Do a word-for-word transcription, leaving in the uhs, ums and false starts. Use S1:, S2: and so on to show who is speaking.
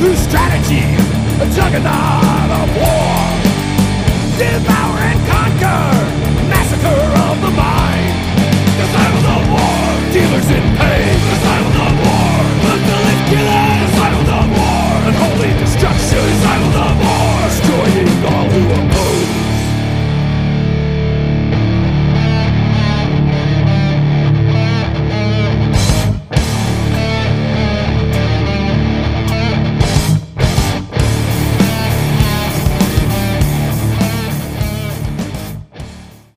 S1: through strategy, a juggernaut of war. Devour and conquer, massacre of the mind. Disciples of war, dealers in pain.